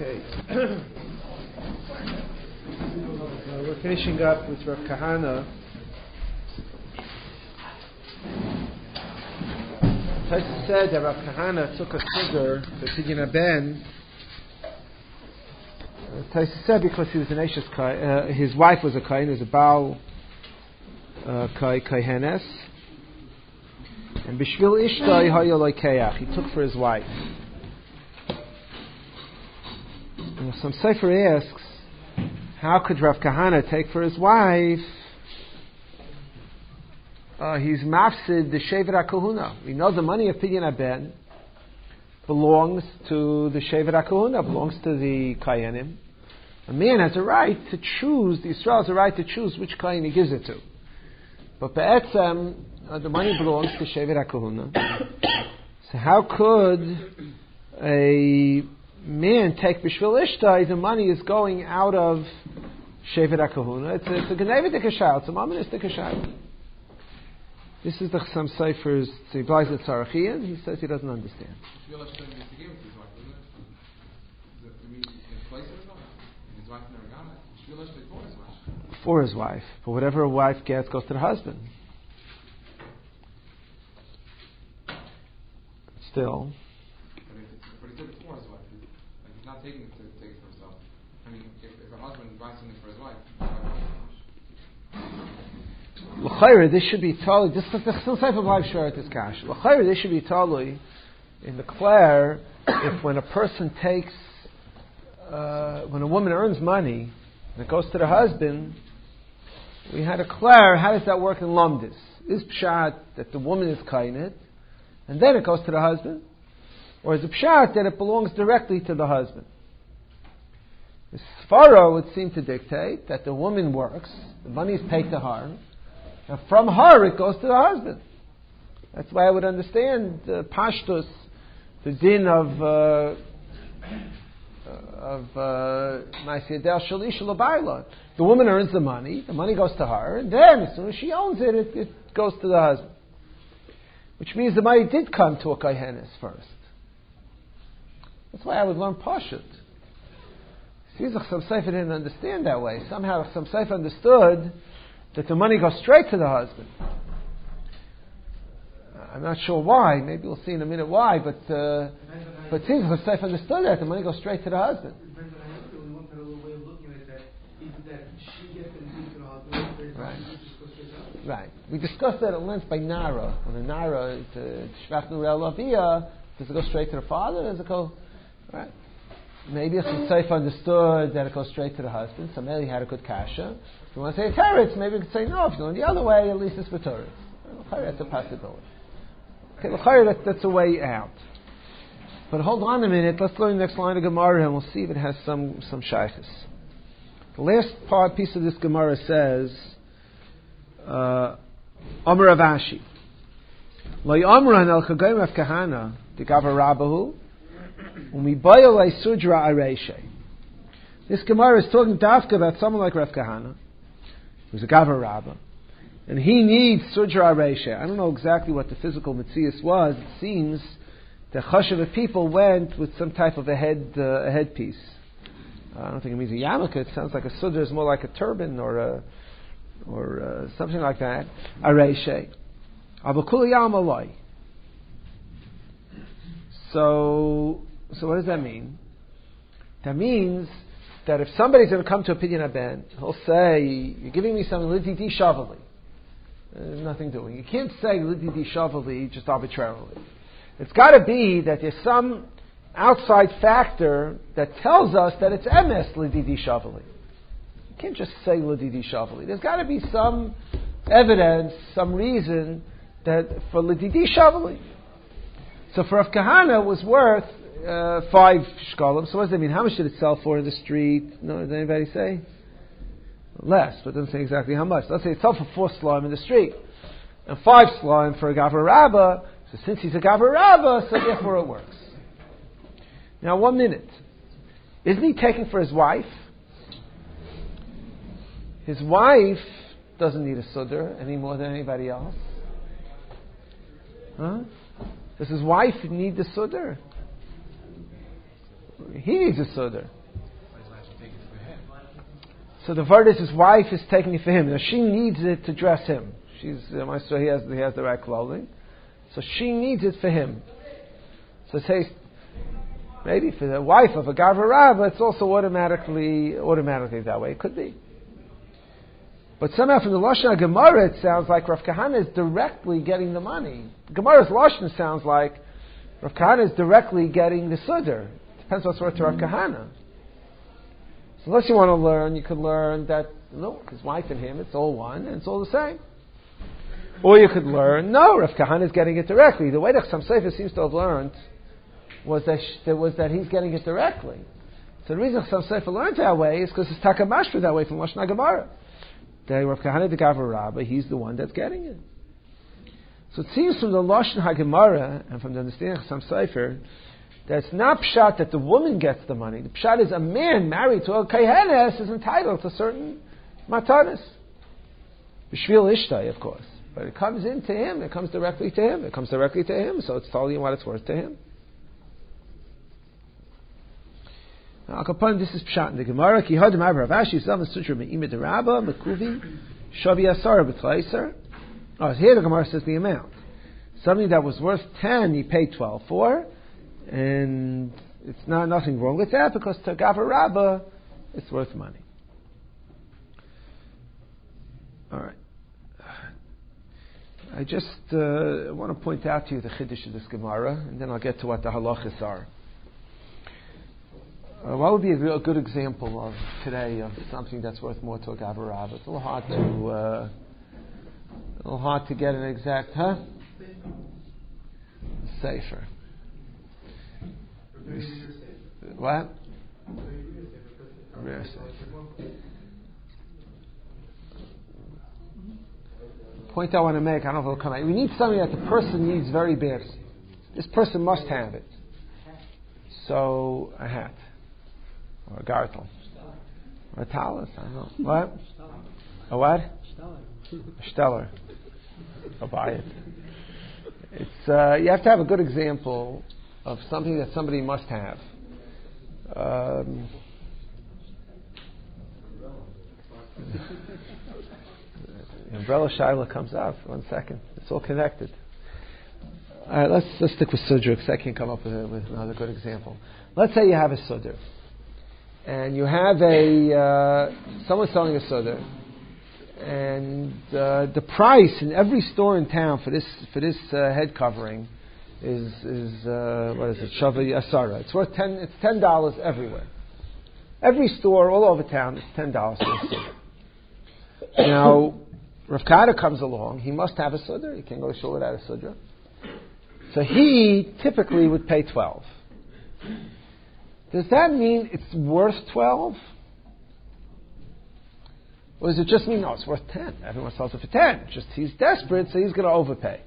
Okay. We're finishing up with Rav Kahana. Taisa said that Rav Kahana took a sugar for Pidyon Ben. Taisa said because he was an Eishes Kai, his wife was a Kain, was a Baal Kaihenes. And Bishvil Ishtai Hayolai Keach, he took for his wife. And some Sefer asks, how could Rav Kahana take for his wife? He's mafsid the Shevet HaKahuna. We know the money of Pidyon Ben belongs to the Shevet HaKahuna, belongs to the Kayanim. A man has a right to choose, the Yisrael has a right to choose which Kayan he gives it to. But Be'etzem, the money belongs to Shevet HaKahuna. So how could a man take Bishvil Ishtai? The money is going out of Shevet HaKahuna. It's a Genevitik Hashal, it's a Mamanistik Hashal. This is the Chassam Sofer's Tziblayz Tzarachian. He says he doesn't understand. For his wife. But whatever a wife gets goes to the husband. Still. But he took it for his wife. Like he's not taking it to take it for himself. I mean, if a husband buys something for his wife, L'chayr, this should be totally. This is the Chasam Sofer B'Lav Sharet is Kash. L'chayr, this should be totally in the Clare. If when a person takes, when a woman earns money and it goes to the husband, we had a Clare. How does that work in Lumdis? Is pshat that the woman is kainet, and then it goes to the husband, or is it pshat that it belongs directly to the husband? The Sfara would seem to dictate that the woman works, the money is paid to her, and from her it goes to the husband. That's why I would understand Pashtus, the din of Ma'aseh Shalish L'Bayla. The woman earns the money goes to her, and then as soon as she owns it, it goes to the husband. Which means the money did come to a Kaihenes first. That's why I would learn Pashut. Seems like Chassam Sofer didn't understand that way. Somehow Chassam Sofer understood that the money goes straight to the husband. I'm not sure why. Maybe we'll see in a minute why. But it seems Chassam Sofer understood that the money goes straight to the husband. Right. We discussed that at length by Nara. When a Nara is Shvach Nurel Lavia, does it go straight to the father? Does it go right? Maybe Chassam Sofer understood that it goes straight to the husband. So maybe he had a good kasha. If you want to say teretz, maybe we could say no. If you're going the other way, at least it's for teretz. That's a possibility. Okay, that's a way out. But hold on a minute. Let's learn the next line of Gemara, and we'll see if it has some shaykhs. The last piece of this Gemara says, Amar Avashi. Lo yamran el chagayim Rav Kahana degavar Rabbahu umibayal sudra areishay. This Gemara is talking dafka about someone like Rav Kahana, who's a Gavar Rabbah, and he needs Sudra Areisha. I don't know exactly what the physical Metzias was. It seems that Chashav people went with some type of a headpiece. I don't think it means a yarmulke. It sounds like a Sudra is more like a turban or something like that. Areisha. Avakul Yamalai. So what does that mean? That means that if somebody's going to come to a Pidyon Ben, he'll say, you're giving me something Lididi Shavali. There's nothing doing. You can't say Lididi Shavali just arbitrarily. It's got to be that there's some outside factor that tells us that it's MS Lididi Shavali. You can't just say Lididi Shavali. There's got to be some evidence, some reason that for Lididi Shavali. So for Rav Kahana was worth 5 shkalim. So what does that mean? How much did it sell for in the street? No, does anybody say? Less, but it doesn't say exactly how much. Let's say it sold for 4 slime in the street. And 5 slime for a Gavar Rabbah. So since he's a Gavar Rabbah, so therefore it works. Now 1 minute. Isn't he taking for his wife? His wife doesn't need a Sudr any more than anybody else. Huh? Does his wife need the Sudr? He needs a Sudar. So the word is his wife is taking it for him. Now she needs it to dress him. She's so he has the right clothing. So she needs it for him. So say maybe for the wife of a Gavra Rabba, it's also automatically that way. It could be. But somehow from the Lashon Gemara, it sounds like Rav Kahana is directly getting the money. Gemara's Lashon sounds like Rav Kahana is directly getting the Sudar. Depends what's worth to Rav Kahana. So unless you want to learn, you could learn that, no, his wife and him, it's all one, and it's all the same. Or you could learn, no, Rav Kahana is getting it directly. The way that Chassam Sofer seems to have learned was that he's getting it directly. So the reason Chassam Sofer learned that way is because it's Takamashra that way from Lashon Gemara. That Rav Kahana the Gavra Rabba, he's the one that's getting it. So it seems from the Lashon HaGemara and from the understanding of Chassam Sofer that it's not pshat that the woman gets the money. The pshat is a man married to a kohenes is entitled to certain matanis. B'shvil ishtai, of course. But it comes into him, it comes directly to him. It comes directly to him, so it's telling you what it's worth to him. Now, this is pshat in the Gemara. Ki hadim Rav Ashi zav sutra me'imid Rabba mekuvi shavi asara b'tleiser. Oh, here the Gemara says the amount. Something that was worth 10, he paid 12 for, and it's nothing wrong with that because to Gavra Rabba, it's worth money. All right. I just want to point out to you the chiddush of this Gemara, and then I'll get to what the halachas are. What would be a real good example of today of something that's worth more to a Gavra Rabba? It's a little hard to get an exact, Sefer. What? Rare Sefer. Point I want to make, I don't know if it'll come out. We need something that the person needs very badly. This person must have it. So, a hat. Or a gartel. Or a talus, I don't know. What? A what? A stellar. I'll buy it. It's, you have to have a good example of something that somebody must have. Umbrella Shaila comes out. 1 second. It's all connected. All right, let's stick with Sudra because I can't come up with another good example. Let's say you have a Sudra. And you have someone selling a Sudra. And the price in every store in town for this head covering is what is it? Shavi Asara. It's worth $10 everywhere. Every store all over town is $10 for a Sudra. Now, Rav Kahana comes along. He must have a Sudra. He can't go to shul without a Sudra. So he typically would pay 12. Does that mean it's worth 12? Or does it just mean, no, it's worth 10? Everyone sells it for 10. Just he's desperate, so he's going to overpay.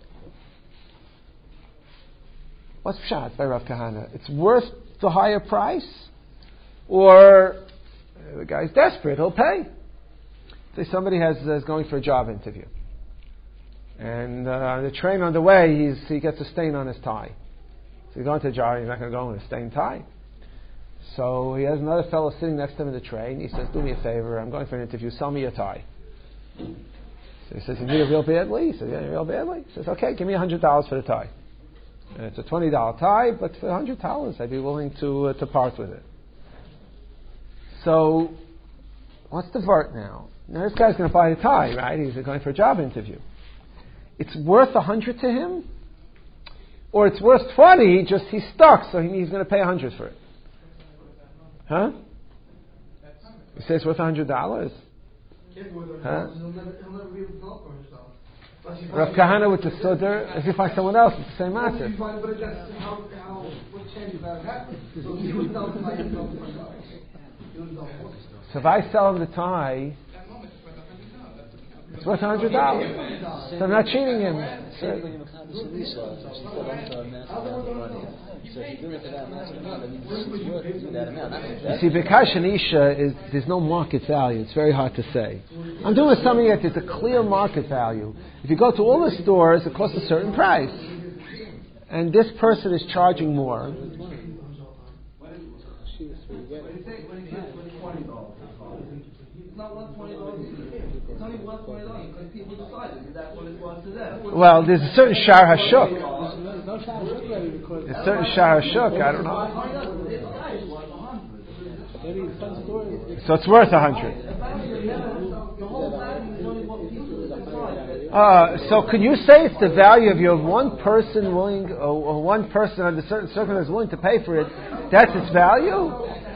What's pshat by Rav Kahana? It's worth the higher price? Or the guy's desperate, he'll pay. Say somebody is going for a job interview. And the train on the way, he gets a stain on his tie. So he's going to the job, he's not going to go in a stained tie. So he has another fellow sitting next to him in the train. He says, do me a favor, I'm going for an interview, sell me your tie. So he says, you need it real badly? He says, yeah, real badly. He says, okay, give me $100 for the tie. And it's a $20 tie, but for $100 I'd be willing to part with it. So, what's the vert now? Now this guy's going to buy the tie, right? He's going for a job interview. It's worth $100 to him? Or it's worth $20, just he's stuck, so he's going to pay $100 for it. Huh? You say it's worth $100? Huh? Rav Kahana with the Sudar, if you find someone else, it's the same matter. So if I sell him the tie, it's worth $100. So I'm not cheating him. You see, Bekash and Isha, there's no market value. It's very hard to say. I'm doing something that there's a clear market value. If you go to all the stores, it costs a certain price. And this person is charging more. people decided that that's what it was to them. Well, there's a certain Shar Hashuk. There's no Shar Hashuk because There's a certain Shar Hashuk, I don't know. So it's worth 100. So can you say it's the value of your one person willing, or one person under certain circumstances willing to pay for it? That's its value.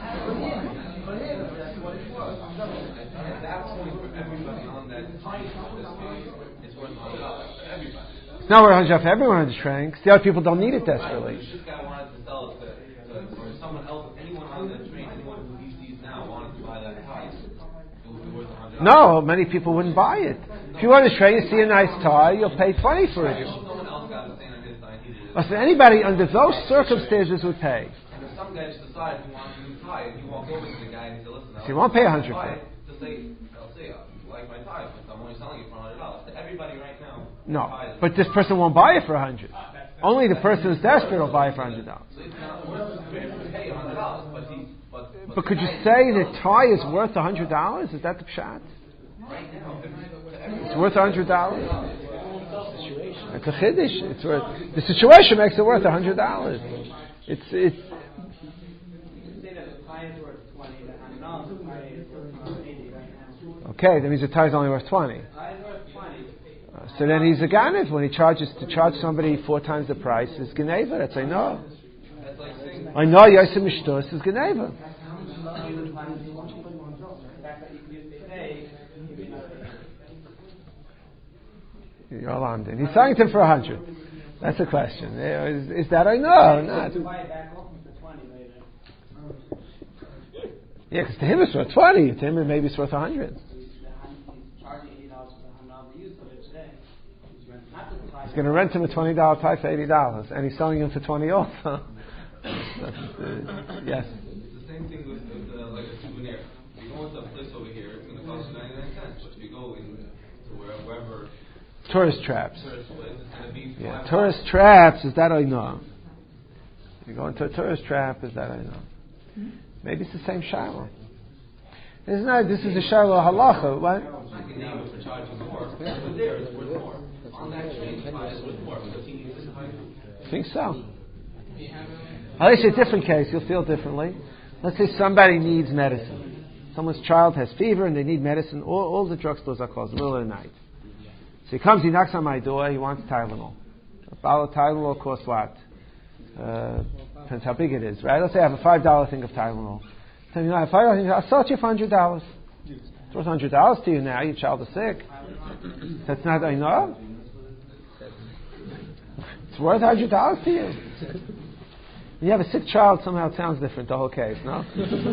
It's not worth $100 for everyone on the train. The other people don't need it desperately. This guy wanted to sell it to someone else. Anyone on the train, anyone who he sees now wanted to buy that tie. It would be worth $100. No, many people wouldn't buy it. If you want to train, you see a nice tie, you'll pay $20 for it. Someone else got the same on his tie. So anybody under those circumstances would pay. And if some guy just decides he wants a new tie, and you walk over to the guy and say, "Listen, So you won't pay $100 for it. To say, I'll say, you like my tie, but I'm only selling it for $100. To everybody right now. No, but this person won't buy it for $100. Only the person who's desperate will buy it for $100. So it's not worth to pay $100, But could you say that tie is worth $100? Is that the pshat? right now, It's worth $100. It's a chiddush. It's worth the situation makes it worth $100. It's. You say that the tie is worth $20, the $100 is worth $80 right now. Okay, that means the tie is only worth $20. Tie is worth $20. So then he's a ganev when he charges to charge somebody 4 times the price. Is geneva. That's I know. I know Yosef Mishtos is geneva. You're alarmed. And he's selling it to him for 100. That's the question. Is that I know? Not. Yeah, because to him it's worth 20. To him maybe it's worth 100. He's going to rent him a $20 tie for $80, and he's selling him for 20 also. Yes. It's the same thing with like a souvenir. If you go into a place over here, it's going to cost you 99 cents. But if you go to wherever Tourist traps. tourist place, it's going to be Yeah, tourist traps, is that I know. You go into a tourist trap, is that I know. Maybe it's the same shiloh. It's not, this is a shiloh halacha. What? I can name it for charging more. But there, it's worth more. On that train, it's worth more because he needs this high. I think so. I'll ask you a different case. You'll feel differently. Let's say somebody needs medicine. Someone's child has fever and they need medicine. All the drugstores are closed in the middle of the night. So he comes, he knocks on my door, he wants Tylenol. A bottle of Tylenol costs what? Depends how big it is, right? Let's say I have a $5 thing of Tylenol. So, I have $5 thing, I'll sell it to you for $100. It's worth $100 to you now, your child is sick. That's not, I know. It's worth $100 to you. When you have a sick child, somehow it sounds different, the whole case, no?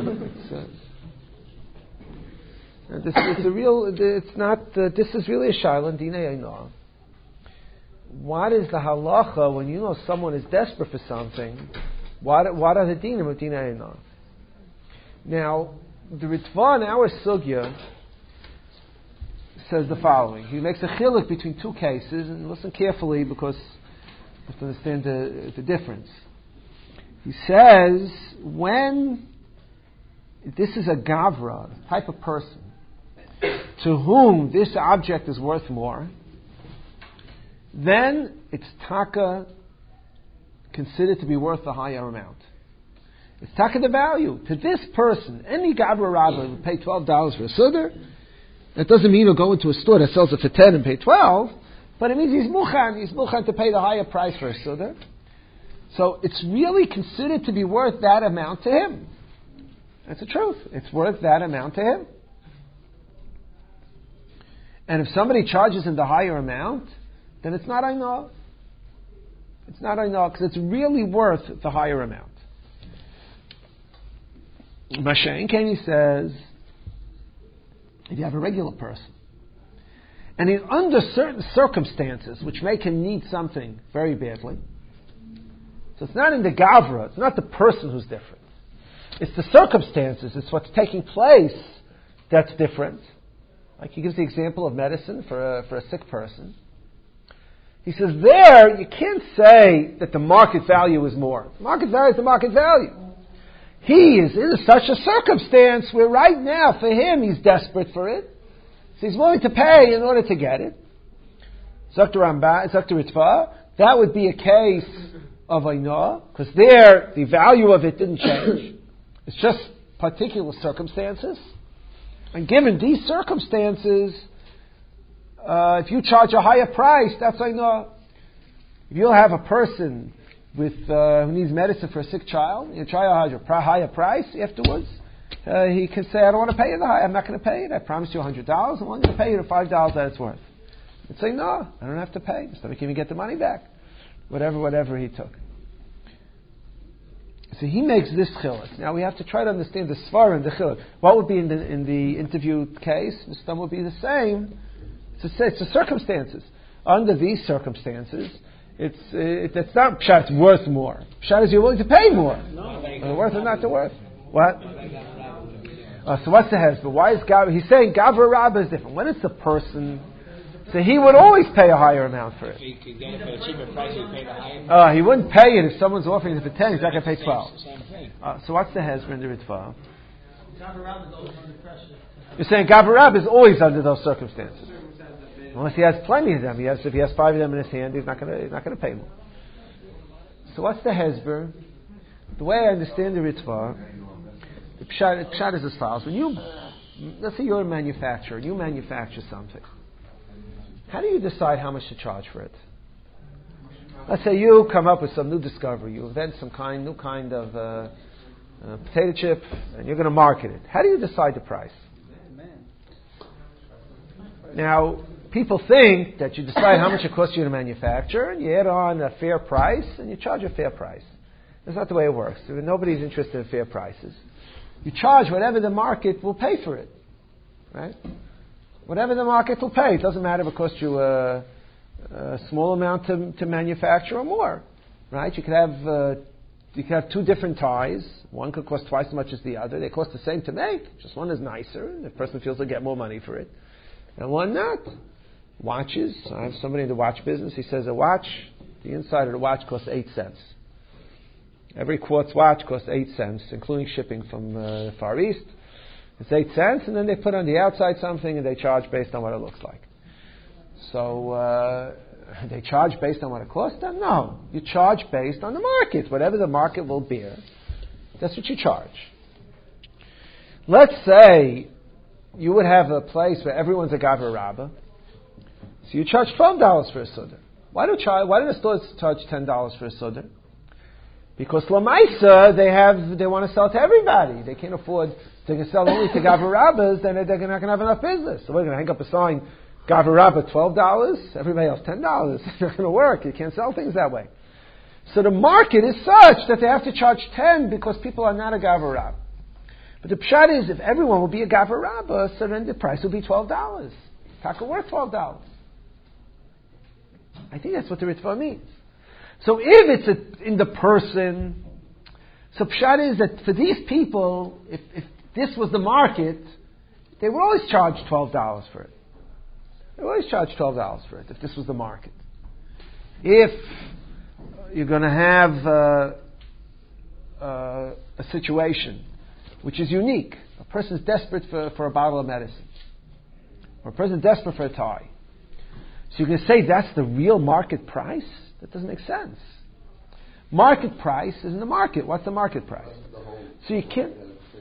This is really a shayla dinei einah. What is the halacha when you know someone is desperate for something? What are the dinim of dinei einah? Now, the Ritva in our sugya says the following. He makes a chiluk between 2 cases, and listen carefully because you have to understand the difference. He says when this is a gavra, type of person, to whom this object is worth more, then it's taka considered to be worth the higher amount. It's taka the value. To this person, any gavra rabba would pay $12 for a sudar. That doesn't mean he'll go into a store that sells it for 10 and pay 12, but it means he's mukhan to pay the higher price for a sudar. So it's really considered to be worth that amount to him. That's the truth. It's worth that amount to him. And if somebody charges him the higher amount, then it's not I know. It's not I know because it's really worth the higher amount. Mashain Kani says, if you have a regular person, and in under certain circumstances which make him need something very badly, so it's not in the gavra, it's not the person who's different. It's the circumstances, it's what's taking place that's different. Like he gives the example of medicine for a sick person. He says there, you can't say that the market value is more. The market value is the market value. He is in such a circumstance where right now, for him, he's desperate for it. So he's willing to pay in order to get it. Zakta Rambam, Zakta Ritva, that would be a case of Ainah, because there, the value of it didn't change. It's just particular circumstances. And given these circumstances, if you charge a higher price, that's Ainah. If you'll have a person with who needs medicine for a sick child, you try a higher price afterwards, he can say, I don't want to pay you the high. I'm not going to pay it. I promised you $100. I'm only going to pay you the $5 that it's worth. You'd say, no, I don't have to pay. So we can even get the money back. Whatever he took. So he makes this chiluk. Now we have to try to understand the svara and the chiluk. What would be in the interviewed case? The stum would be the same. It's the circumstances. Under these circumstances, it's not pshat, it's worth more. Pshat is you're willing to pay more. No. Worth or not the worth. What? So what's the hezbollah? Why is Gavra? He's saying Gavra Rabbah is different. When it's the person, so he would always pay a higher amount for it. If he could get it for a cheaper price, he'd pay the higher. He wouldn't pay it if someone's offering it for 10. He's not going to pay 12. Same thing. So what's the hezbollah in the Ritva? Gavra Rabbah is always under pressure. You're saying Gavra Rabbah is always under those circumstances. Unless he has plenty of them. If he has 5 of them in his hand, he's not going to pay more. So what's the hezbollah? The way I understand the Ritva, the pshat is as follows. Let's say you're a manufacturer, you manufacture something. How do you decide how much to charge for it? Let's say you come up with some new discovery. You invent some new kind of potato chip, and you're going to market it. How do you decide the price? Now, people think that you decide how much it costs you to manufacture, and you add on a fair price, and you charge a fair price. That's not the way it works. Nobody's interested in fair prices. You charge whatever the market will pay for it, right? Whatever the market will pay. It doesn't matter if it costs you a small amount to manufacture or more, right? You could have 2 different ties. One could cost twice as much as the other. They cost the same to make. Just one is nicer, and the person feels they'll get more money for it, and one not. Watches. I have somebody in the watch business. He says a watch, the inside of the watch costs 8 cents. Every quartz watch costs 8 cents, including shipping from the Far East. It's 8 cents, and then they put on the outside something, and they charge based on what it looks like. So they charge based on what it costs them? No. You charge based on the market. Whatever the market will bear, that's what you charge. Let's say you would have a place where everyone's a Gavra Rabbah, so you charge $12 for a Suda. Why do the stores charge $10 for a Suda? Because Lamaisa, they want to sell to everybody. They can't afford, they can sell only to Gavra Rabbahs, then they're not going to have enough business. So we're going to hang up a sign, Gavra Rabbah $12, everybody else $10. It's not going to work. You can't sell things that way. So the market is such that they have to charge 10 because people are not a Gavra Rabbah. But the pshat is, if everyone will be a Gavra Rabbah, so then the price will be $12. Taka worth $12. I think that's what the Ritva means. So if it's in the person, so pshat is that for these people, if this was the market, they would always charge $12 for it. They would always charge $12 for it if this was the market. If you're going to have a situation which is unique, a person's desperate for a bottle of medicine, or a person's desperate for a tie, so you can say that's the real market price? That doesn't make sense. Market price is in the market. What's the market price? So you can't.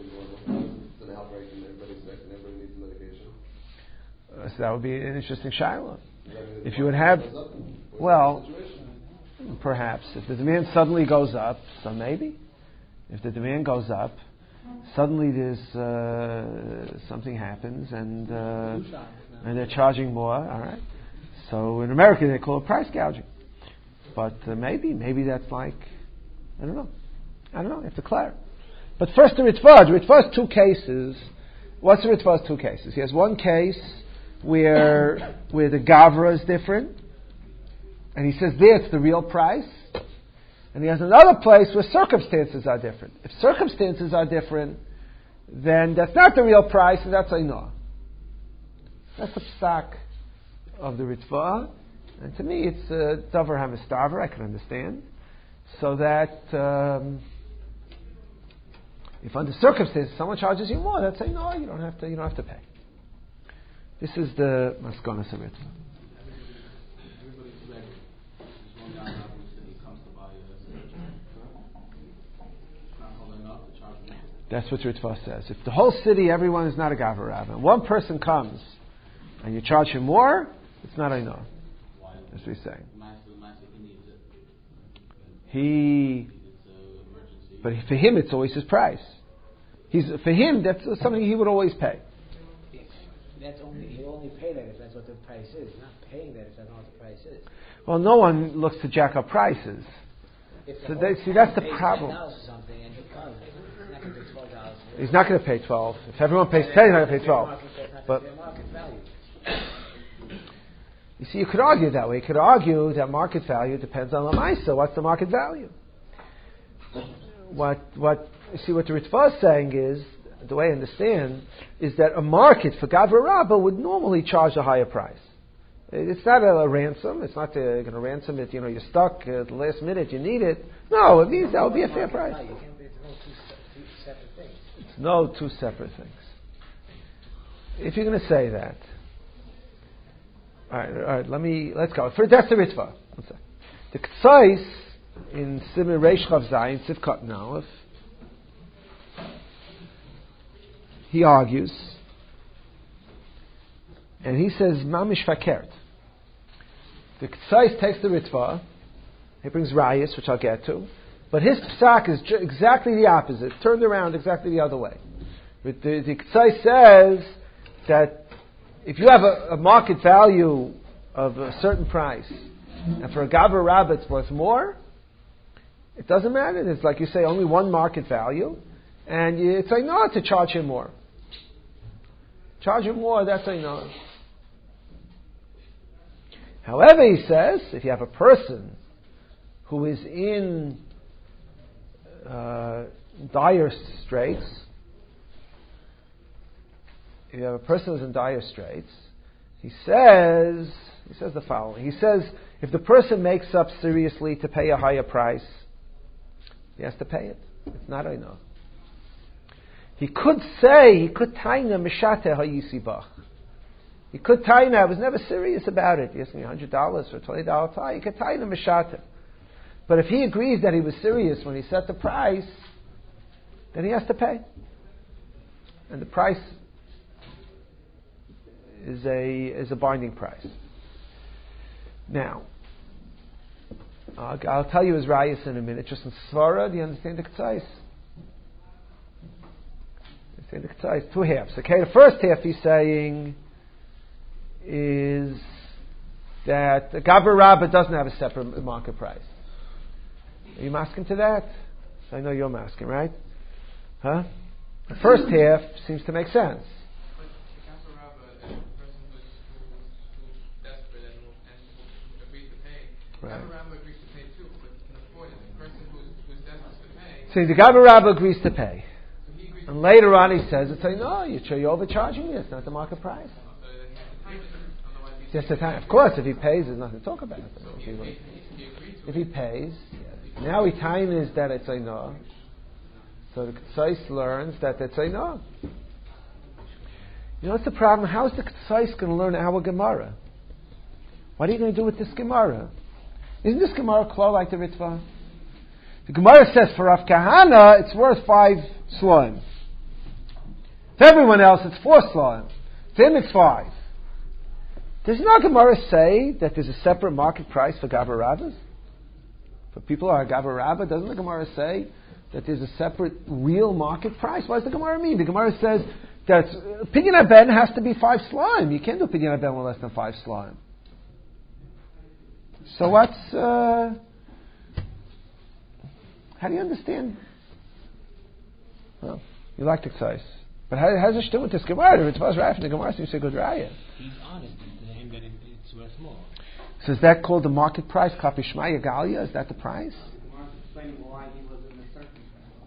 So that would be an interesting shiloh. If you would have, well, perhaps if the demand suddenly goes up, so maybe. If the demand goes up, suddenly there's something happens and they're charging more. All right. So in America they call it price gouging. But maybe that's like, I don't know. You have to declare. But first the Ritva. The Ritva has 2 cases. What's the Ritva's 2 cases? He has one case where the Gavra is different. And he says there it's the real price. And he has another place where circumstances are different. If circumstances are different, then that's not the real price, and that's Ainah. That's the psak of the Ritva. And to me, it's Davar HaMistaver, I can understand. So that if under circumstances someone charges you more, that's saying no, you don't have to pay. This is the Maskonas of Ritva. That's what Ritva says. If the whole city, everyone is not a Gavra Rabba, and one person comes and you charge him more, it's not Ainah. That's what he's saying. But for him, it's always his price. For him, that's something he would always pay. He only pay that if that's what the price is. He's not paying that if that's not what the price is. Well, no one looks to jack up prices. So that's the problem. He's not going to pay $12. If everyone pays $10, he's not going to pay $12. But you see, you could argue that way. You could argue that market value depends on Lamaisa. What's the market value? What you see, what the Ritva is saying is, the way I understand, is that a market for Gavra Rabba would normally charge a higher price. It's not a ransom. It's not going to ransom it. You're stuck at the last minute. You need it. No, it means that would be a fair price. It's no two separate things. If you're going to say that, all right. Let's go. That's the Ritva. The Ktsais in Simon Reish Chav Zayin Sivkat Nalef, he argues, and he says Mamish Fakert. The Ktsais takes the Ritva, he brings Rayas, which I'll get to, but his psak is exactly the opposite, turned around exactly the other way. But the Ktsais says that if you have a market value of a certain price, and for a Gavra Rabba it's worth more, it doesn't matter. It's like you say, only one market value, and it's like no to charge him more. Charge him more, that's Ainah. However, he says, if you have a person who is in dire straits, he says the following. He says, if the person makes up seriously to pay a higher price, he has to pay it. It's not Ainah. He could taina mishate ha'yisibach. He could taina, I was never serious about it. You asked me $100 for a $20 tie. He could taina mishate. But if he agrees that he was serious when he set the price, then he has to pay. And the price is a binding price. Now, I'll tell you his rayas in a minute. Just in Svara, do you understand the Ktsais? Two halves. Okay, the first half he's saying is that the Gavra Rabba doesn't have a separate market price. Are you masking to that? I know you're masking, right? Huh? The first half seems to make sense. But the Gavra Rabba is a person who's desperate and agrees to pay. Right. Gavra Rabba agrees to pay too, but can afford it. The person who's desperate to pay. See, the Gavra Rabba agrees to pay. And later on he says, it's like, no, you're overcharging me. It's not the market price. Yes, of course, if he pays, there's nothing to talk about. If he pays, now he time is that it's Ainah. So the Ktsais learns that it's Ainah. You know what's the problem? How is the Ktsais going to learn our Gemara? What are you going to do with this Gemara? Isn't this Gemara close like the Ritva? The Gemara says for Rav Kahana, it's worth 5 slime. To everyone else, it's 4 slime. To him, it's 5. Does not Gemara say that there's a separate market price for Gavra Rabbas? For people who are Gavra Rabba, doesn't the Gemara say that there's a separate real market price? What does the Gemara mean? The Gemara says that Pidyon Haben has to be 5 slime. You can't do Pidyon Haben with less than 5 slime. So what's... how do you understand? Well, you like the Ktsais. But how does it do with this Gemara? If it was right from the Gemara, seems to be a good raya. He's honest to him that it's worth more. So is that called the market price? Kapi Shmaya Galia? Is that the price? Explaining why he was in the circumstance.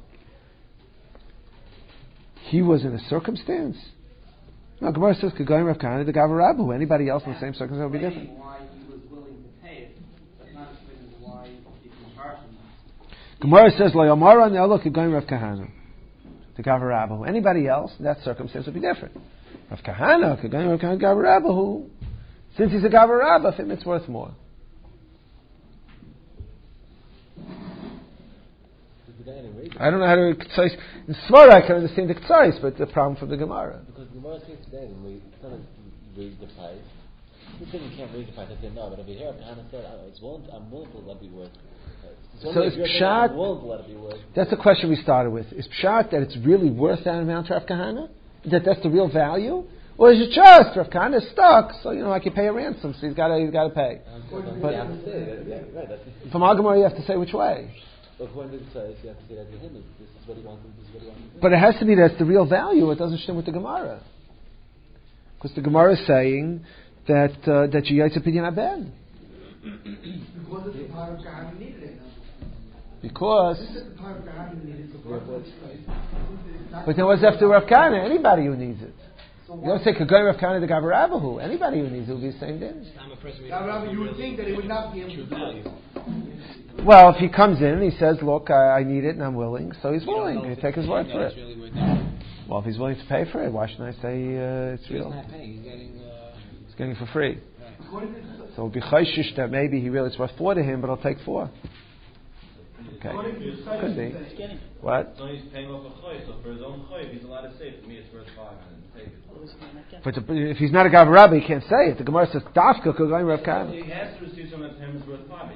He was in a circumstance? No, Gemara says Kagayim Rav Kahana the Gavra Rabba. Anybody else in the same circumstance would be different. Why he was willing to pay it, but not explaining why he can charge him. Gemara says Lo Yomara Ne'elo Kagayim Rav Kahana the Gavra Rabba. Anybody else in that circumstance would be different. Rav Kahana Kagayim Rav Kahana Gavra Rabba, who, since he's a Gavra Rabba, for him it's worth more. The the guy in Arabia. I don't know how to Ktsais. In Svara, I can understand the Ktsais, but it's a problem for the Gemara. Because the Gemara says today, when we kind of raise the price, you think you can't raise the price, I say no, but over here, Kahana said, I'm willing to let it be worth. So is Pshat, I'm willing to let it be worth. that's the question we started with. Is Pshat that it's really worth that amount to Rav Kahana? That's the real value? Or is it just Rav Kahana is stuck, so I can pay a ransom, so he's got to pay. But from our Gemara, you have to say which way. According to the Tzais, you have to say that to him. This is what he wants, this is what he wants. But it has to be that's the real value. It doesn't stem with the Gemara, because the Gemara is saying that you yaitz opinion aben. Because it's the part of Kahana needed it. Because. This is the part of Kahana needed it. But then what's after Rav Kahana? Anybody who needs it. You don't say Kagoy Rav Kahana the Gavarabahu. Anybody who needs it will be the same din. You would think that it would not be able to value. Well, if he comes in and he says, "Look, I need it and I'm willing," so he's willing. He take his word for it. Well, if he's willing to pay for it, why shouldn't I say it's real? He's not paying. He's getting it for free. So it'll be chayshish that maybe he really it's worth 4 to him, but I'll take 4. Okay, could be. What? So he's paying off a choy, so for his own choy, he's allowed to say, for me it's worth 5 and take it. But if he's not a Gavarabba, he can't say it. The Gemara says, Dafka Kagoy Rav Kahana. He has to receive something that him is worth 5.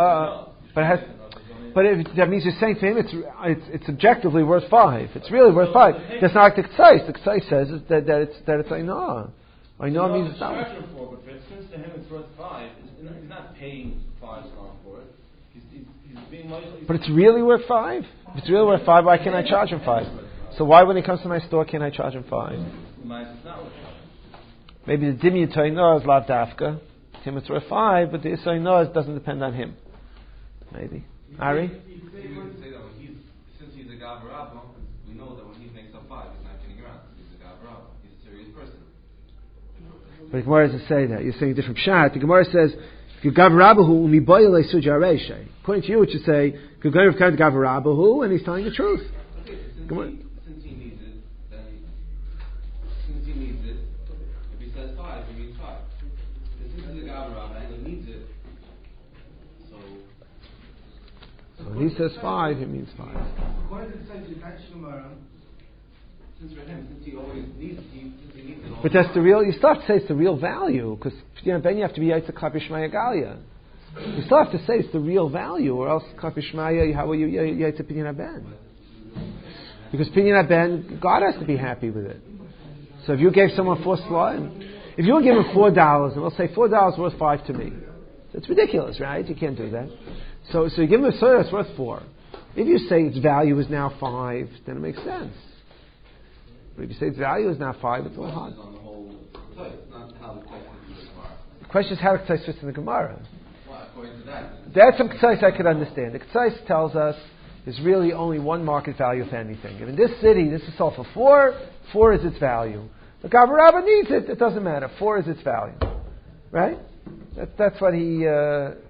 But that means you're saying to him it's objectively worth 5. It's really worth 5. That's not like the Ktsais. The Ktsais says that it's Ainah. Ainah means it's not. But for instance, to him it's worth 5. He's not paying 5 for it. He's being but it's really worth 5? If it's really worth 5, why can't I charge him 5? So why when he comes to my store can't I charge him 5? Maybe the Dimya Ta'inah is Lav Dafka. To him it's worth 5, but the Isa'inah doesn't depend on him. Maybe. Ari? You would say that since he's a Gavarabba, we know that when he makes up 5, he's not kidding around. He's a Gavarabba. He's a serious person. But the Gemara doesn't say that. You're saying a different pshat. The Gemara says, according to you, it should say, and he's telling the truth. Okay, since he needs it, then since he needs it, if he says 5, he means 5. Since he's a Gavarabba and he needs it, so when he says 5, he means 5. According to the Gemara, since for him, since he always needs it all. But that's the real, you still have to say it's the real value, because then you have to be Yaitza Klapi Shmaya Galia. You still have to say it's the real value, or else Klapi Shmaya, how will you Yaitza Pinyan Ben? Because Pinyan Ben, God has to be happy with it. So if you gave someone 4 slot, if you give him $4, and we'll say $4 worth 5 to me, it's ridiculous, right? You can't do that. So you give him a soda that's worth 4. If you say its value is now 5, then it makes sense. But if you say its value is now 5, it's all hard. The question is how the Ktsais fits in the Gemara. Well, according to that. That's some Ktsais I could understand. The Ktsais tells us there's really only one market value of anything. If in this city this is sold for 4, 4 is its value. The Gavarabba needs it, it doesn't matter. 4 is its value. Right? That's what the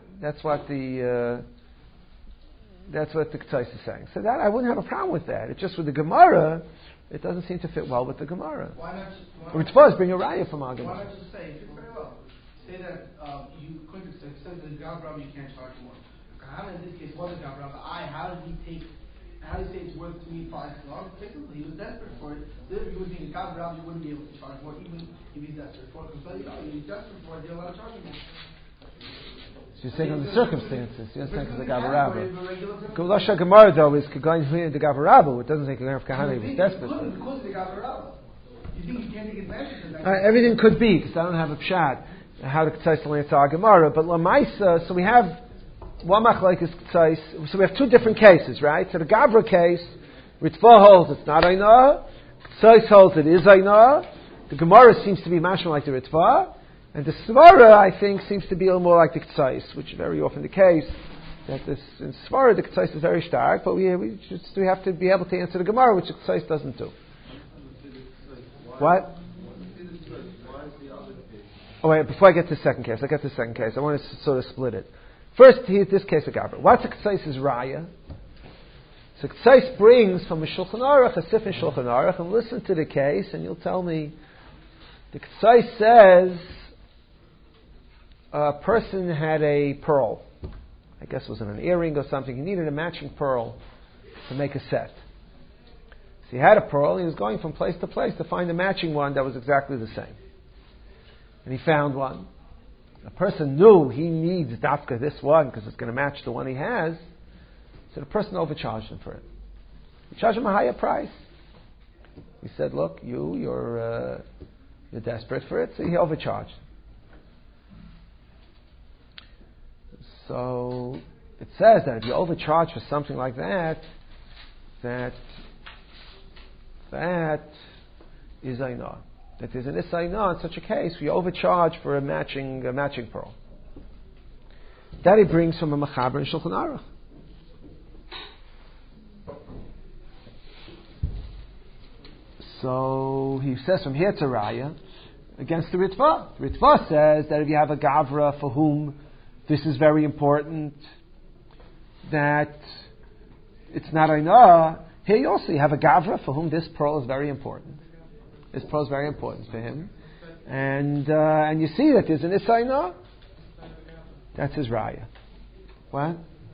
Ktsais is saying. So that I wouldn't have a problem with that. It's just with the Gemara, it doesn't seem to fit well with the Gemara. Why not Which was bring a raya from our Gemara. Why not just say, it fits very well. Say that you couldn't say the Gavarabba you can't charge more. Kahana in this case was a Gavarabba. How did he say it's worth to me 5 dollars? He was desperate for it. So if you would think a Gavarabba, you wouldn't be able to charge more, even if he's desperate for it. So he's desperate for it, they're allowed to charge him more. So you're saying on the circumstances, you're saying because the Gavarabba. Lasha Gemara though is going to the Gavarabba. It doesn't say Kahana Kahana was desperate. Because of the Gavarabba. You think you can't take advantage of that? Everything could be because I don't have a pshat how to Ktsais to answer our Gemara. But Lamaisa, so we have one machlekes Ktsais. So we have 2 different cases, right? So the Gavra case, Ritva holds it's not Ainah. Ktsais holds it is Ainah. The Gemara seems to be mashma like the Ritva. And the Svara, I think, seems to be a little more like the Ktsais, which is very often the case. That in Svara, the Ktsais is very stark, but we have to be able to answer the Gemara, which the Ktsais doesn't do. What? Oh wait, before I get to the second case, I want to sort of split it. First, here's this case of Gabra. What's a Ktsais' Raya? So Ktsais brings from a Shulchan Aruch, a Sif in Shulchan Aruch, and listen to the case, and you'll tell me. The Ktsais says a person had a pearl. I guess it was in an earring or something. He needed a matching pearl to make a set. So he had a pearl, he was going from place to place to find a matching one that was exactly the same. And he found one. A person knew he needs dafka this one because it's going to match the one he has, so the person overcharged him for it. He charged him a higher price. He said, look, you're desperate for it, so he overcharged. So it says that if you overcharge for something like that is Ainah. That is an Isainah in such a case, we overcharge for a matching pearl. That he brings from a Mechaber in Shulchan Aruch. So he says from here to Raya against the Ritva. The Ritva says that if you have a Gavra for whom this is very important, that it's not Ainah. Here you also have a Gavra for whom this pearl is very important. This pearl is very important for him. And you see that there's an Isainah. That's his Raya. What?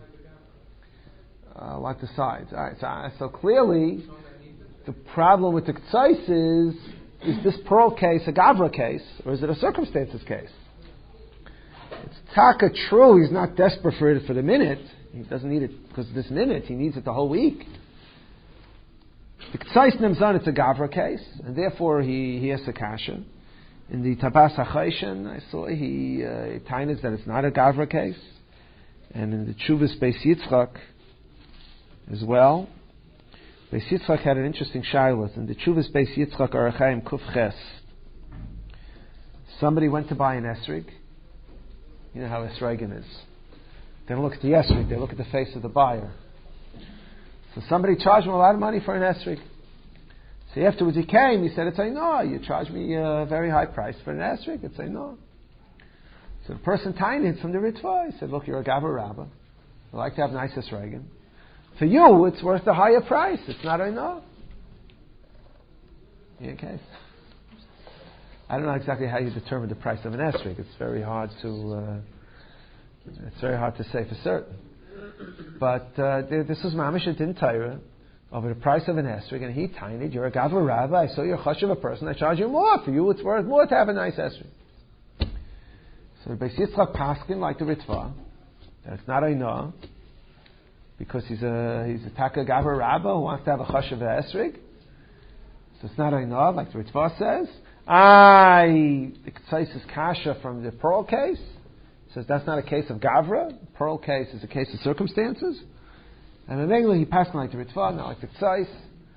Like the sides. Alright, so clearly the problem with the Ktsais is this pearl case a Gavra case, or is it a circumstances case? It's taka true, he's not desperate for it for the minute. He doesn't need it because of this minute, he needs it the whole week. The Ktsais Nemzan, it's a Gavra case, and therefore he has a kasha. In the Tabas HaChayshen, I saw he tainas that it's not a Gavra case. And in the Tshuvas Beis Yitzchak as well. Beis Yitzchak had an interesting shaylas. In the Tshuvas Beis Yitzchak Arachaim Kuf Ches, somebody went to buy an esrig. You know how esrogin is. They don't look at the esrig, they look at the face of the buyer. So somebody charged him a lot of money for an esrig. So afterwards he came, he said, it's a no, you charge me a very high price for an esrig. It's a no. So the person tiny it from the Ritva. He said, look, you're a Gavar Rabbah. I like to have nice esrogin. For you, it's worth the higher price. It's not a no. In case. I don't know exactly how you determine the price of an esrig. It's very hard to say for certain. But this was mamish in Torah over the price of an esrig, and he tinied. You're a Gavar Rabbah. I saw you're a chashuv a person. I charge you more. For you, it's worth more to have a nice esrig. So Beis Yitzchak paskin like the Ritva that it's not a no because he's a taka Gavar Rabbah who wants to have a chashuv a esrig. So it's not a no like the Ritva says. The Ktsais is kasha from the pearl case. Says that's not a case of Gavra. Pearl case is a case of circumstances. And in English he passed like the Ritva, not like the Ktsais.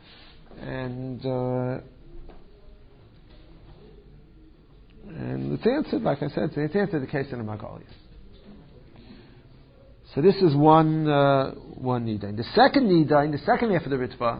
And it's answered, like I said, it's answered the case in the Margolius. So this is one nidain. The second nidain, the second half of the Ritva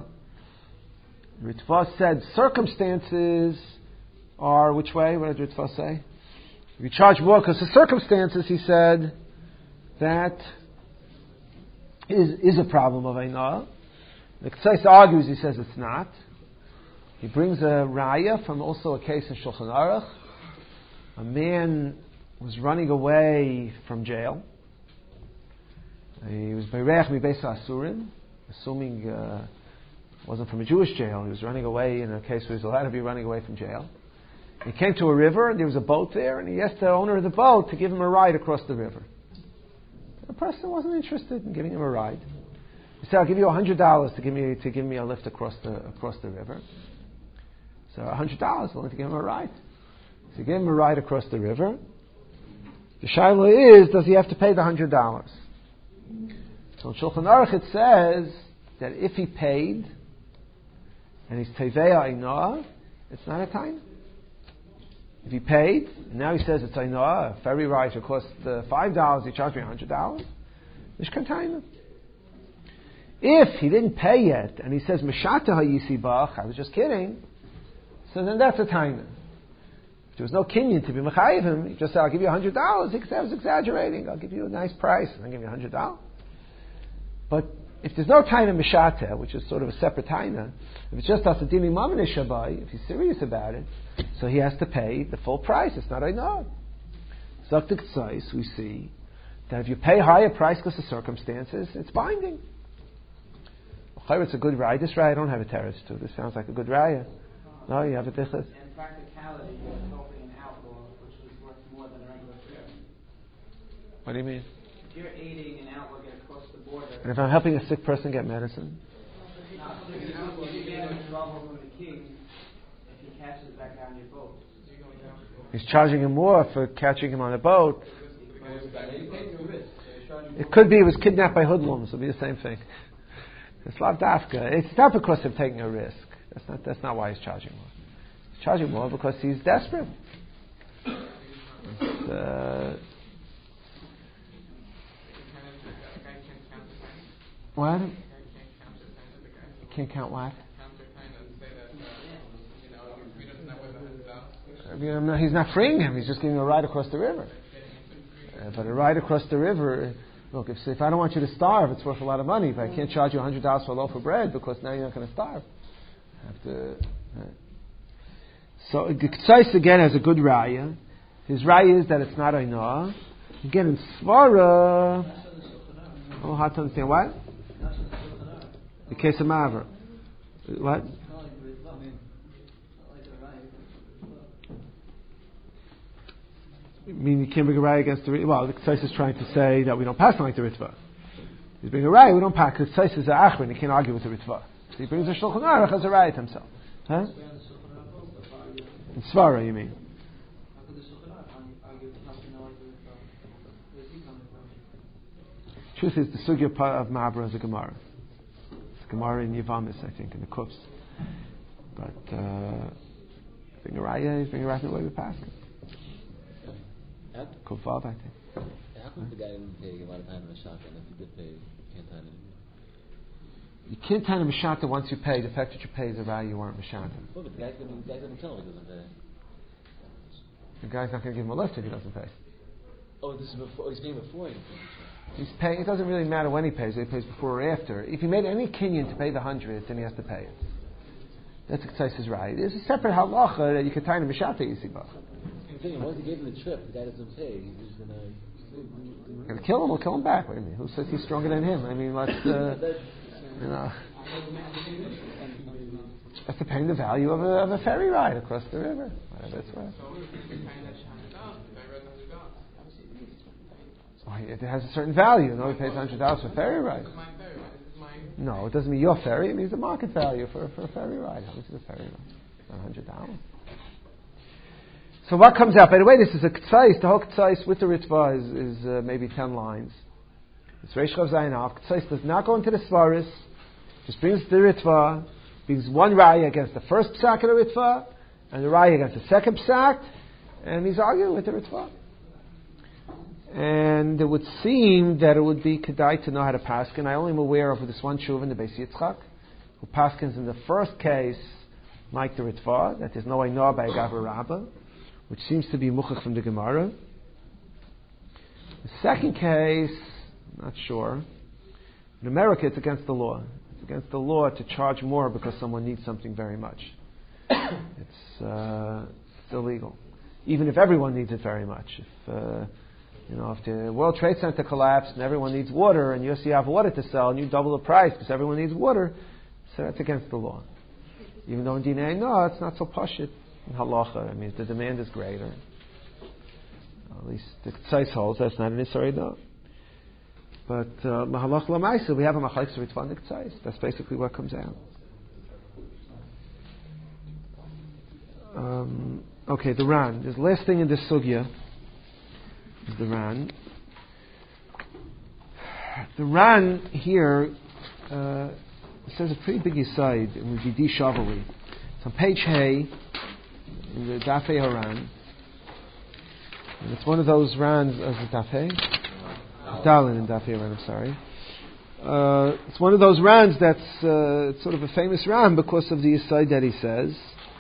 said circumstances are which way? What did Ritva say? If you charge more because of circumstances, he said, that is a problem of Ainah. The Ktsais argues, he says it's not. He brings a raya from also a case in Shulchan Aruch. A man was running away from jail. He was Beirech Mibeis Asurim, assuming it wasn't from a Jewish jail. He was running away in a case where he was allowed to be running away from jail. He came to a river, and there was a boat there, and he asked the owner of the boat to give him a ride across the river. The person wasn't interested in giving him a ride. He said, "I'll give you $100 to give me a lift across the river." So $100 willing to give him a ride. So he gave him a ride across the river. The shaila is, does he have to pay the $100? So in Shulchan Aruch it says that if he paid and he's tevei ainah, it's not a time. If he paid, and now he says it's Ainah, a ferry ride should cost $5, he charged me $100, Mishkan Taina. If he didn't pay yet, and he says, Meshata HaYisibach, I was just kidding, so then that's a Taina. If there was no Kinyan to be Mechayiv him, he just said, I'll give you $100, he said, I was exaggerating, I'll give you a nice price, and I'll give you $100. But if there's no Taina Meshata, which is sort of a separate Taina, if it's just Asadimi Mamanish Shabai, if he's serious about it, so he has to pay the full price. It's not Ainah. Zaktik Tzais, we see that if you pay higher price because of circumstances, it's binding. It's a good raya. This raya I don't have a teretz to. This sounds like a good raya. No, you have a tichas. In practicality, you're helping an outlaw, which was worth more than a regular fair. What do you mean? If you're aiding an outlaw get across the border, And if I'm helping a sick person get medicine? if you get him in trouble from the king, if he catches that guy on your boat. He's charging him more for catching him on a boat. It could be he was kidnapped by hoodlums. It'll be the same thing. It's lav dafka. It's not because of taking a risk. That's not why he's charging more. He's charging more because he's desperate. What? Can't count what? He's not freeing him. He's just giving him a ride across the river. But a ride across the river, look, if I don't want you to starve, it's worth a lot of money. But I can't charge you $100 for a loaf of bread because now you're not going to starve. I have to. So Ksais again has a good raya. His raya is that it's not Ainah. Again in Svara, oh, hard to understand what? The case of Maver. What? I mean, you can't bring a raya against the Ritva. Well, the Ksais is trying to say that we don't pass on like the Ritva. He's bringing a raya, we don't pass, because Ksais is a Achron, he can't argue with the Ritva. So he brings a Shulchan Aruch as a raya to himself. Huh? In Svara, you mean? Truth is, the sugya of Ma'abra is a Gemara. It's a Gemara in Yevamis, I think, in the Kufs. But bring a raya, he's bringing a raya the way we pass it. Kufav, I think. How come the guy didn't pay a lot of time in the shop, and if he did pay, you can't time it? You can't time a mashata once you pay. The fact that you pay is a raya you weren't mashata. Well, but the guy's going to tell him he doesn't pay. The guy's not going to give him a lift if he doesn't pay. Oh, this is before. He's paying before he pays. He's paying. It doesn't really matter when he pays. Whether he pays before or after. If he made any kinyan to pay the 100, then he has to pay it. That's Ksais' right. There's a separate halacha that you can tie in a mashata. You see, once he gave him the trip, the guy doesn't pay. He's going to kill him. We'll kill him back. Wait a minute. Who says he's stronger than him? I mean, let's that's to pay the value of a ferry ride across the river. Whatever it's worth. It has a certain value. No, he pays $100 for a ferry ride. No, it doesn't mean your ferry. It means the market value for a ferry ride. How much is a ferry ride? $100. So what comes out? By the way, this is a Ksais. The whole Ksais with the Ritva is maybe 10 lines. It's Reish Chav Zayin Av. Ksais does not go into the Svaris. Just brings the Ritva, brings one raya against the first psak of the Ritva, and the raya against the second psak, and he's arguing with the Ritva. And it would seem that it would be kedai to know how to paskin. I only am aware of this one shuv in the Beis Yitzchak, who paskins in the first case like the Ritva, that there's no Ainah by Gavar Rabbah, which seems to be muchach from the Gemara. The second case, I'm not sure. In America, it's against the law. It's against the law to charge more because someone needs something very much. It's illegal, even if everyone needs it very much. If the World Trade Center collapsed and everyone needs water, and you have water to sell, and you double the price because everyone needs water, so that's against the law. Even though in Dinei, no, it's not so pashit. In halacha, I mean, the demand is greater. At least the Ksais holds that's not an Isari no. But mahalach lamaisa, we have a machlekes ritva and the Ksais. That's basically what comes out. Okay, the Ran. There's the last thing in this sugya is the Ran. The Ran here says a pretty big aside in the Vidi Shavali. It's on page Hay in the Dafei Haran. And it's one of those Rans as the Dafei. Dalin in Dafei Haran, I'm sorry. It's one of those Rans that's sort of a famous Ran because of the aside that he says.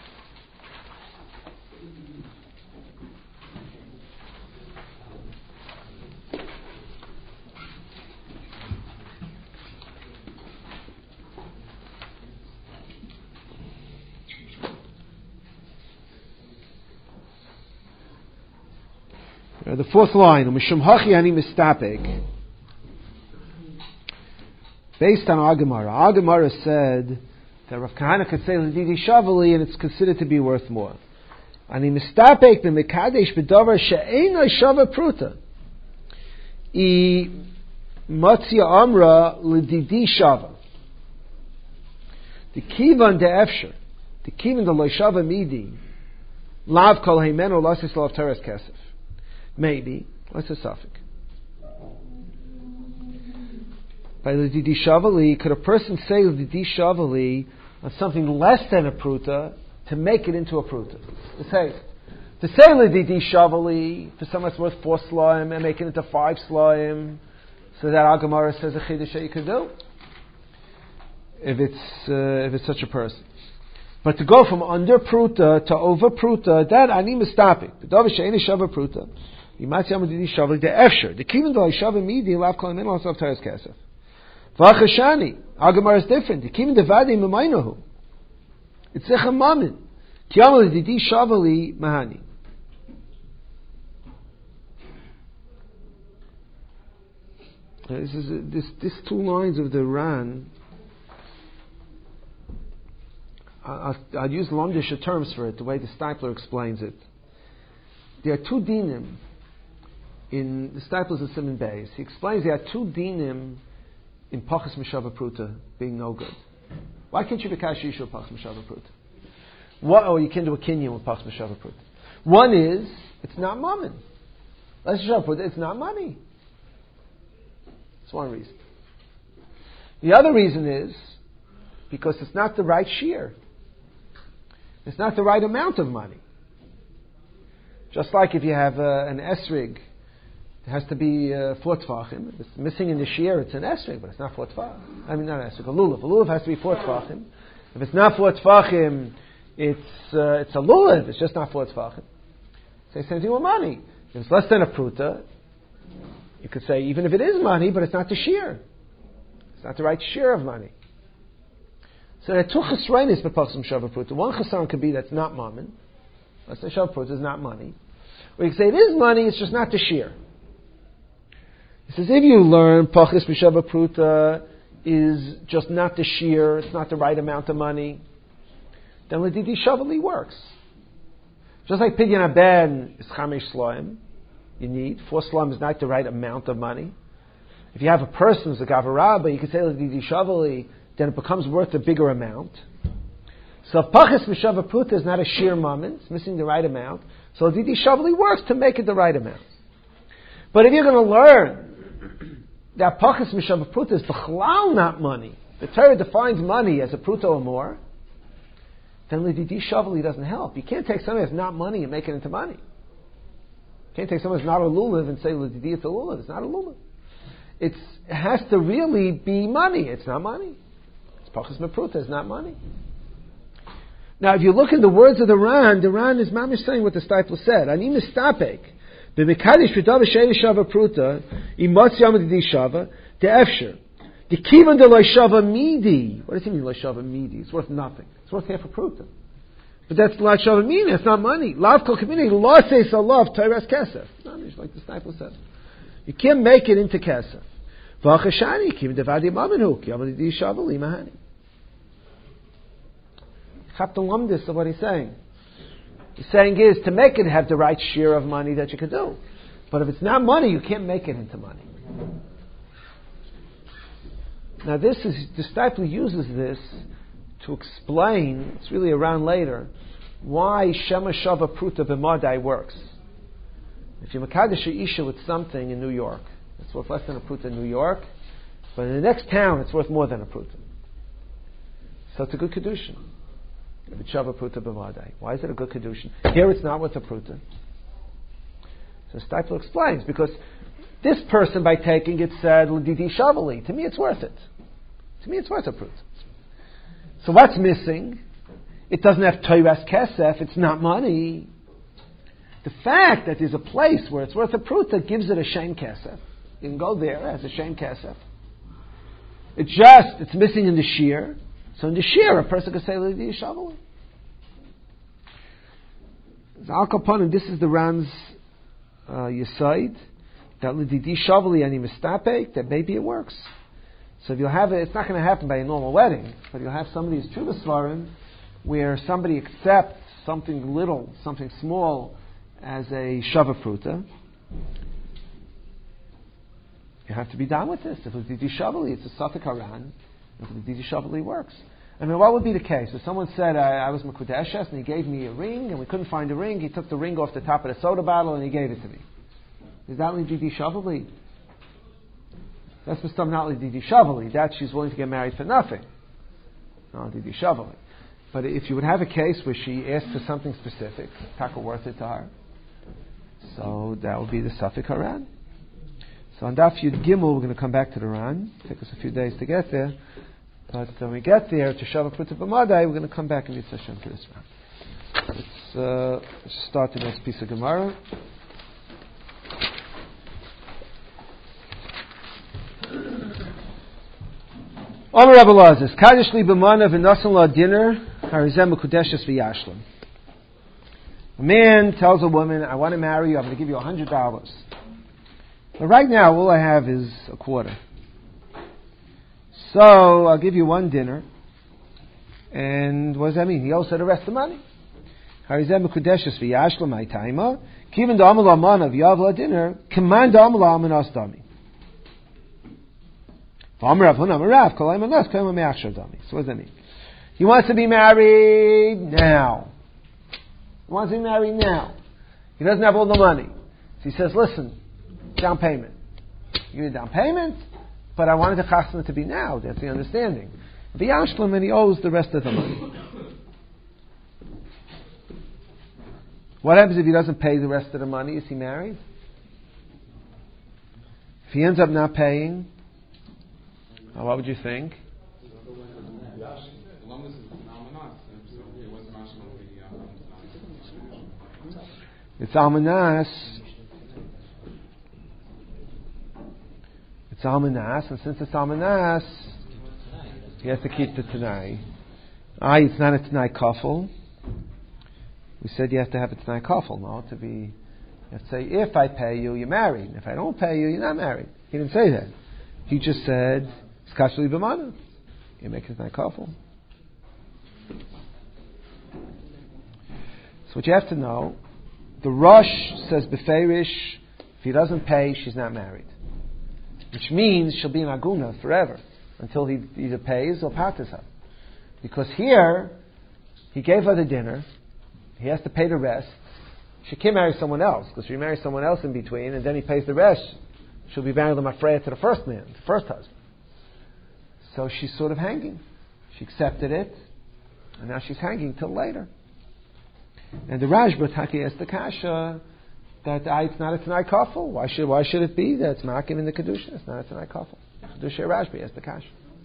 The fourth line, Mishum Hachi Ani Mistapek. based on Agamara. Agamara said that Rav Kahana could say L'didi Shavali and it's considered to be worth more. Ani mistapek b'mekadesh b'davar she'enai shava pruta. I matzia amra L'didi shava. The kivan de efsher. The kivan de lo shava midi. Lav kol heimenu lasis lav teres kesef. Maybe. What's the suffix? By L'didi Shavali, could a person say L'didi Shavali on something less than a pruta to make it into a pruta? To say L'didi Shavali for something that's worth 4 slime and make it into 5 slime, so that Agamara says a chiddush that you could do if it's such a person. But to go from under pruta to over pruta, that ani mistapik. The davar she'eni shava pruta. Yimatzi yam L'didi Shavali the efsher. The kivin do shava midi lav kol min lasav teres kesef. V'achashani, Agamar is different. The kivin devadi memainahu. It's a mamin. Kiyam L'didi Shavali mahani. This 2 lines of the Ran. I'll use Lomdisha terms for it, the way the Stipler explains it. There are 2 dinim in the Stiplers of Simon Beis. He explains there are 2 dinim in Pachas Meshava Pruta being no good. Why can't you be Kashisha with Pachas Meshava Pruta? Or you can do a Kinyan with Pachas Meshava Pruta. One is, it's not mammon. It's not money. That's one reason. The other reason is because it's not the right shear. It's not the right amount of money. Just like if you have an esrig, it has to be 4 tfachim. If it's missing in the shear, it's an esrig, but it's not 4 tfachim. I mean, not an esrig, a lulav. A lulav has to be 4 tfachim. If it's not 4 tfachim, it's a lulav. It's just not 4 tfachim. Say same thing with money. If it's less than a pruta, you could say even if it is money, but it's not the shear. It's not the right shear of money. So there are 2 chesronis for Pachas Meshava Pruta. One chesron could be that's not mammon. Let's say Meshava Pruta is not money. Or you can say it is money, it's just not the shear. He says if you learn Pachas Meshava Pruta is just not the shear, it's not the right amount of money, then L'didi Shavali works. Just like Pidyon Aben is Chamesh Sloim, you need 4 slime is not the right amount of money. If you have a person who's a Gavarabba, you can say L'didi Shavali, then it becomes worth a bigger amount. So if Pachas Meshava Pruta is not a sheer mammon, it's missing the right amount, so L'didi Shavali works to make it the right amount. But if you're going to learn that Pachas Meshava Pruta is b'chlal not money, the Torah defines money as a pruta or more, then L'didi Shavali doesn't help. You can't take something that's not money and make it into money. You can't take something that's not a lulav and say L'didi it's a lulav. It's not a lulav. It has to really be money. It's not money. Pachas Mepruta is not money. Now, if you look in the words of the Ran is mamish saying what the Stipler said. Ani mistapek b'mekadesh b'davar she'eni shava pruta imotzi yam L'didi shava de'efsher the kivan de lo shava midi. What does he mean lo shava midi? It's worth nothing. It's worth half a pruta. But that's lo shava midi. It's not money. Lav kol community lo seis alav teres kesef. Mamish like the Stipler said. You can't make it into kesef. V'achashani kivan devadi mamenu ki yam L'didi shavali mahani. Captain Lumdis of what he's saying. He's saying is to make it have the right share of money that you could do. But if it's not money, you can't make it into money. Now the Stipler uses this to explain, it's really around later, why Shema Shava Pruta B'madai works. If you Makadesh Isha with something in New York, it's worth less than a Pruta in New York, but in the next town it's worth more than a Pruta. So it's a good Kedushin. Shava Pruta B'madai. Why is it a good Kedushin? Here it's not worth a Pruta. So Stipler explains, because this person by taking it said, L'didi Shavali, to me it's worth it. To me it's worth a Pruta. So what's missing? It doesn't have Toiras Kesef, it's not money. The fact that there's a place where it's worth a Pruta gives it a Shem Kesef. You can go there as a Shem Kesef. It's missing in the shear. So in the shear, a person could say L'didi Shavali. Al Kapanim, this is the Ran's Yesod, that L'didi Shavali ani mistapek, that maybe it works. So if you'll have it, it's not going to happen by a normal wedding, but you'll have some of these Truvas Svarim where somebody accepts something little, something small, as a Shava Pruta. You have to be done with this. If it's Didi Shavali, it's a Safek Haran. If it's Didi Shavali, works. I mean, what would be the case? If someone said, I was Makudeshes, and he gave me a ring, and we couldn't find a ring, he took the ring off the top of the soda bottle, and he gave it to me. Is that Didi Shavali? That's Mistam not Didi Shavali. That she's willing to get married for nothing. No, Didi Shavali. But if you would have a case where she asked for something specific, taka worth it to her, so that would be the Safek Haran. So on Daf Yud Gimel, we're going to come back to the Ran. Take us a few days to get there. But when we get there to Shava Pruta B'madai, we're going to come back and Yitzhak Hashem to this Ran. Let's start the next piece of Gemara. Omer Rabbi Lazar, Kaddish li b'mana v'nasan la dinner harizem ukudeshes v'yashlim. A man tells a woman, I want to marry you, I'm going to give you $100. But right now, all I have is a quarter. So, I'll give you one dinner. And what does that mean? He owes her the rest of the money. Harizem ukudeshes v'yashlim ha'itaima. Kivin da'amal ha'mana v'yav la dinner. Command da'amal ha'manas dami. So what does that mean? He wants to be married now. He wants to be married now. He doesn't have all the money. So he says, listen, down payment. You need a down payment, but I wanted the chasna to be now. That's the understanding. V'yashlim, and he owes the rest of the money. What happens if he doesn't pay the rest of the money? Is he married? If he ends up not paying, what would you think? It's almanas. It's almanas, and since it's almanas, he has to keep the tanai. It's not a tanai kafel. We said you have to have a tanai kafel, no? To be, you have to say, if I pay you, you're married. If I don't pay you, you're not married. He didn't say that. He just said, Skashli b'mana. You make it not kafel. So what you have to know, the Rosh says beferish, if he doesn't pay, she's not married. Which means she'll be in aguna forever until he either pays or parties her. Because here, he gave her the dinner, he has to pay the rest. She can't marry someone else, because if she marries someone else in between and then he pays the rest, she'll be married to the first man, the first husband. So she's sort of hanging. She accepted it, and now she's hanging till later. And the Rashba Taki asked the Kasha that it's not a Tanai Kafel. Why should it be that it's Makim in the Kedusha? It's not a Tanai Kafel. Kedusha Rashba asked the Kasha.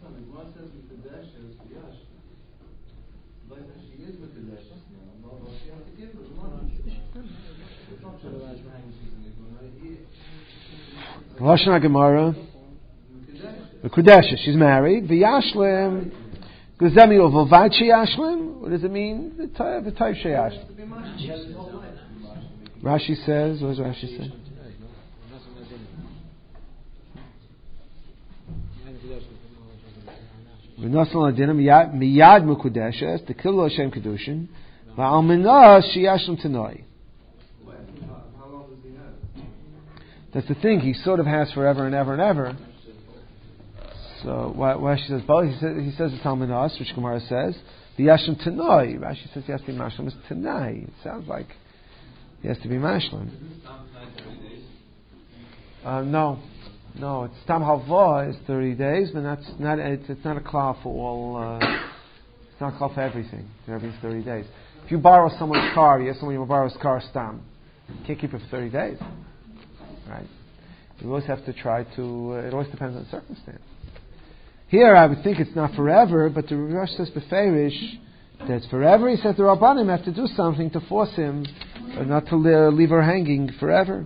Lashon HaGemara, the Kudesha, she's married. V'yashlim, Guzemi Ovovad Sheyashlim. What does it mean? The type Sheyashlim. Rashi says, what does Rashi say? V'nasan l'adinam miyad mukudeshes, the kilo Hashem kedushin, v'almenah Sheyashlim tenoi. That's the thing. He sort of has forever and ever and ever. So why she says both? He says it's almanas, which Gemara says the yashlim tanoi. Rashi says he has to be mashlim. It's tanai. It sounds like he has to be mashlim. No. It's tam halva is 30 days, but that's not. It's not a klal for all. It's not a klal for everything. Everything's 30 days. If you borrow someone's car, you have someone who borrows car stam. You can't keep it for 30 days. Right? You always have to try to. It always depends on the circumstance. Here, I would think it's not forever, but the Rosh says beferish that it's forever. He says the Rabbanim have to do something to force him not to leave her hanging forever.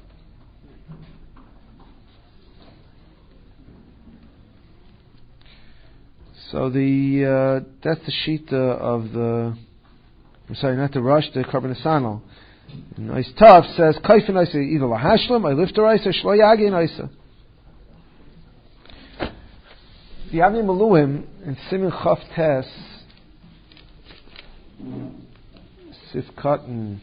So that's the shita of the. I'm sorry, not the Rosh, the Karban Asano. Nice tough says kaifin isa either lahashlim I lift her isa shlo yagi isa. The Avnei Miluim in Siman Chav Tes Sifkat and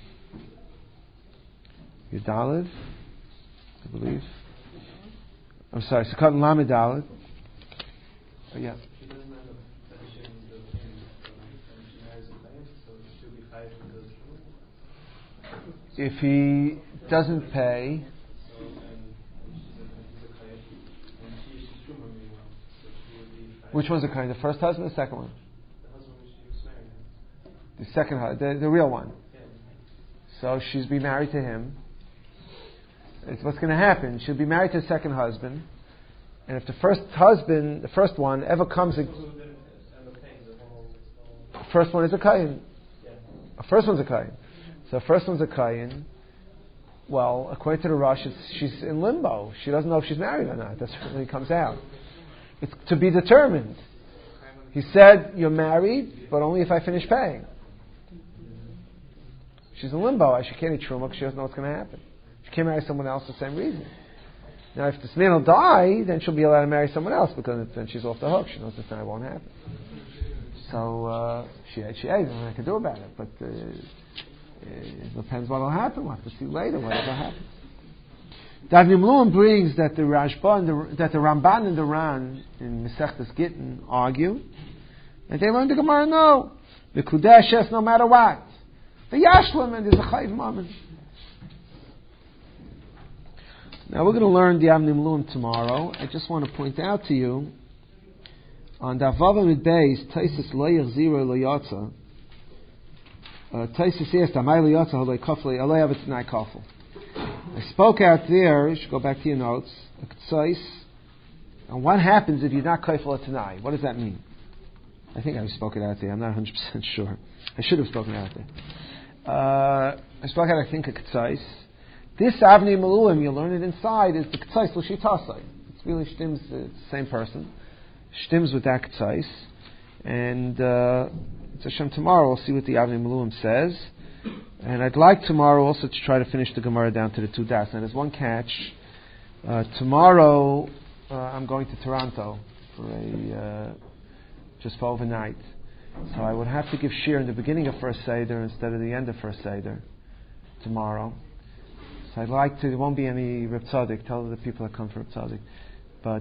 Yudalid, I believe. I'm sorry, Sifkat and Lamed Dalid. Oh, yeah. She doesn't end up finishing the payments, and she marries a client, so she'll be chayav because If he doesn't pay, so and she's a chayav, and she's truma meanwhile, so she will be chayav. which one's the kind? The first husband or the second one? The husband when she was married. The second husband, the real one. Yeah. So she's be married to him. It's what's going to happen. She'll be married to the second husband, and if the first husband, the first one, ever comes, Who didn't end up paying the whole first one is a kayin. yeah. First one's a kayin. So first one's a kayin. Well, according to the Rosh, she's in limbo. She doesn't know if she's married or not. That's when it comes out. It's to be determined. He said, "You're married, but only if I finish paying." She's in limbo. She can't eat truma because she doesn't know what's going to happen. She can't marry someone else for the same reason. Now, if this man will die, then she'll be allowed to marry someone else because then she's off the hook. She knows this time it won't happen. So she ate. Nothing I can do about it. But it depends what will happen. We'll have to see later whatever happens. The Avnei Miluim brings that the Rashba that the Ramban and the Ran in Masechtas Gittin argue, and they learn the Gemara. No, the Kudesh no matter what. The Yashlam and there's a Chayiv Mammon. Now we're going to learn the Avnei Miluim tomorrow. I just want to point out to you on Davav Amid Beis Taisus Lo Yachziro Lo Yatza. Taisus asked, "Amay Lo Yatza Halei Kaflei Alei Avitzanai Kafel." I spoke out there. You should go back to your notes. And what happens if you're not kafel tonight? What does that mean? I think I spoke it out there. I'm not 100% sure. I should have spoken out there. I spoke out, I think, a K'tzais. This Avnei Miluim, you learn it inside, is the K'tzais L'Shitasai. It's really Shtims, it's the same person. Shtims with that K'tzais. And it's Hashem tomorrow, we'll see what the Avnei Miluim says. And I'd like tomorrow also to try to finish the Gemara down to the 2 das. Now there's one catch. Tomorrow I'm going to Toronto for just for overnight. So I would have to give shir in the beginning of First Seder instead of the end of First Seder tomorrow. So I'd like to, there won't be any Reb Tzadik, tell the people that come for Reb Tzadik. But,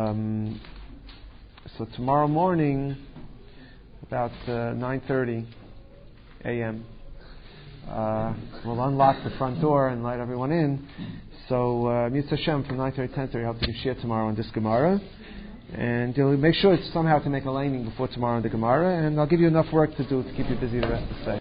so tomorrow morning, about 9:30 a.m., we'll unlock the front door and let everyone in. So, Mitzvah Hashem from 9:30 to 10:30, I hope to give shir tomorrow on this Gemara. And you'll make sure it's somehow to make a laning before tomorrow on the Gemara, and I'll give you enough work to do to keep you busy the rest of the day.